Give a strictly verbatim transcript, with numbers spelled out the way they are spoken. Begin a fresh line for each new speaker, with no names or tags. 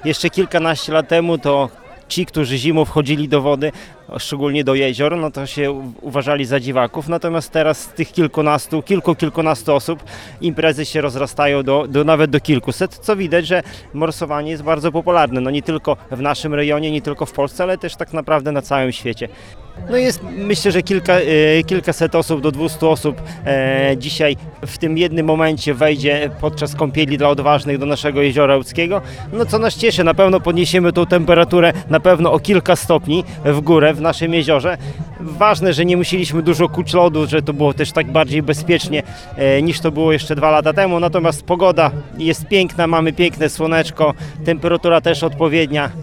jeszcze kilkanaście lat temu to ci, którzy zimą wchodzili do wody, szczególnie do jezior, no to się u- uważali za dziwaków, natomiast teraz z tych kilkunastu, kilku, kilkunastu osób imprezy się rozrastają do, do nawet do kilkuset, co widać, że morsowanie jest bardzo popularne, no nie tylko w naszym rejonie, nie tylko w Polsce, ale też tak naprawdę na całym świecie. No jest, myślę, że kilka, e, kilkaset osób do dwustu osób e, dzisiaj w tym jednym momencie wejdzie podczas kąpieli dla odważnych do naszego jeziora łódzkiego. No co nas cieszy, na pewno podniesiemy tą temperaturę na pewno o kilka stopni w górę w naszym jeziorze. Ważne, że nie musieliśmy dużo kuć lodu, że to było też tak bardziej bezpiecznie e, niż to było jeszcze dwa lata temu. Natomiast pogoda jest piękna, mamy piękne słoneczko, temperatura też odpowiednia.